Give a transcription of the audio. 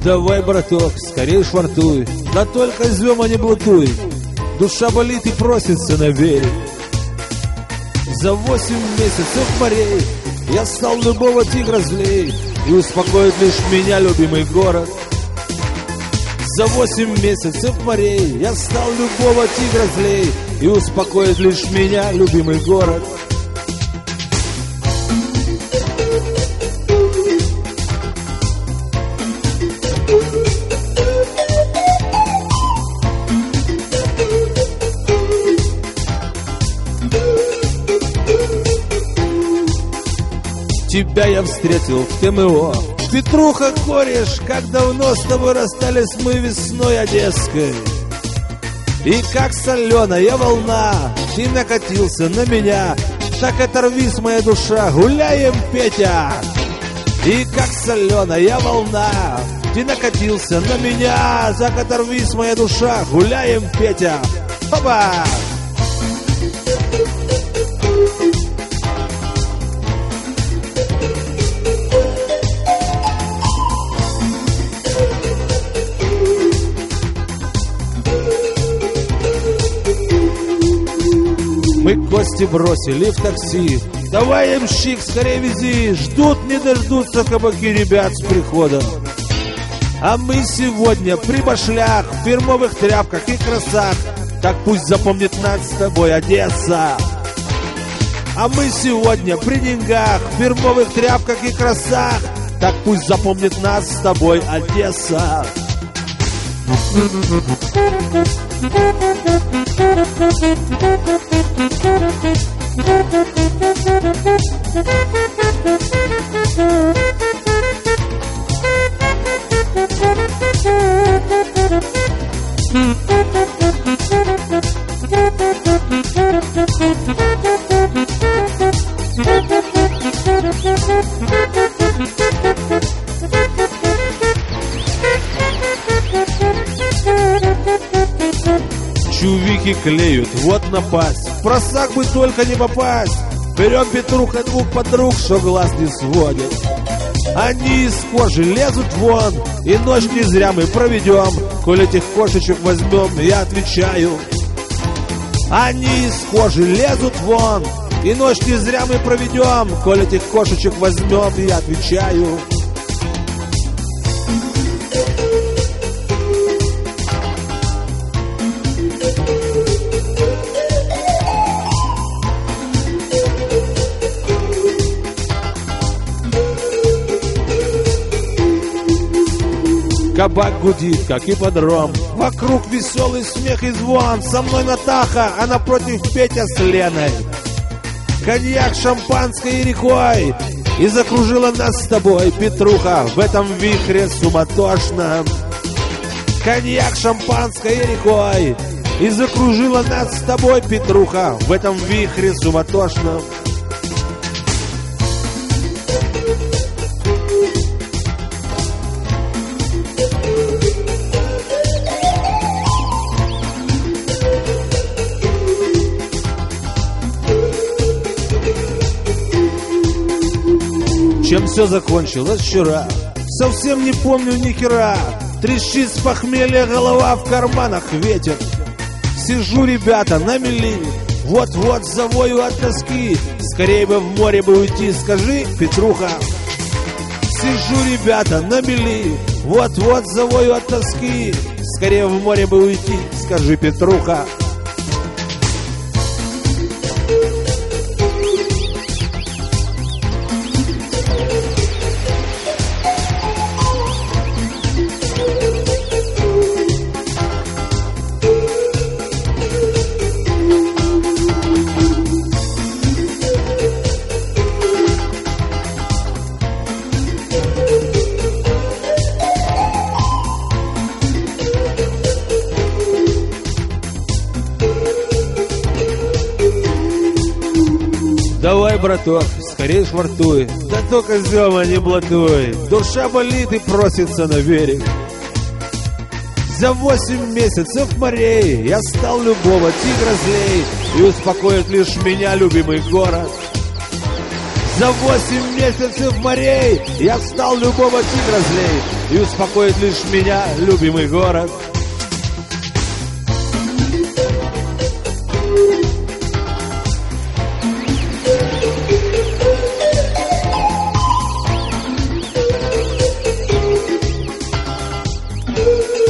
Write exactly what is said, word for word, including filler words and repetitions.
Давай, браток, скорей швартуй, да только зем, а не блатуй. Душа болит и просится на берег. За восемь месяцев морей я стал любого тигра злей, и успокоит лишь меня любимый город. За восемь месяцев морей я стал любого тигра злей, и успокоит лишь меня любимый город. Тебя я встретил в ТМО, Петруха, кореш, как давно с тобой расстались мы весной одесской. И как соленая волна ты накатился на меня, так оторвись, моя душа, гуляем, Петя. И как соленая волна ты накатился на меня, так оторвись, моя душа, гуляем, Петя. Опа! Мы кости бросили в такси. Давай, ямщик, скорее вези. Ждут, не дождутся кабаки ребят с приходом. А мы сегодня при башлях, в фирмовых тряпках и красах. Так пусть запомнит нас с тобой Одесса. А мы сегодня при деньгах, в фирмовых тряпках и красах. Так пусть запомнит нас с тобой Одесса. Чувики клеют, вот напасть. В просак бы только не попасть. Берем, Петруха, двух подруг, что глаз не сводит. Они из кожи лезут вон, и ночь не зря мы проведем. Коль этих кошечек возьмем, я отвечаю. Они из кожи лезут вон, и ночь не зря мы проведем. Коль этих кошечек возьмем, я отвечаю. Кабак гудит, как ипподром. Вокруг веселый смех и звон. Со мной Натаха, а напротив Петя с Леной. Коньяк, шампанское и рекой. И закружила нас с тобой, Петруха, в этом вихре суматошном. Коньяк, шампанское и рекой. И закружила нас с тобой, Петруха, в этом вихре суматошном. Чем все закончилось вчера, совсем не помню ни хера. Трещит с похмелья голова, в карманах ветер. Сижу, ребята, на мели, вот-вот завою от тоски. Скорее бы в море бы уйти, скажи, Петруха. Сижу, ребята, на мели, вот-вот завою от тоски. Скорее в море бы уйти, скажи, Петруха. Давай, браток, скорее швартуй, да только зема не блатуй. Душа болит и просится на берег. За восемь месяцев морей я стал любого тигра злей, и успокоит лишь меня любимый город. За восемь месяцев морей я стал любого тигра злей, и успокоит лишь меня любимый город. Thank you.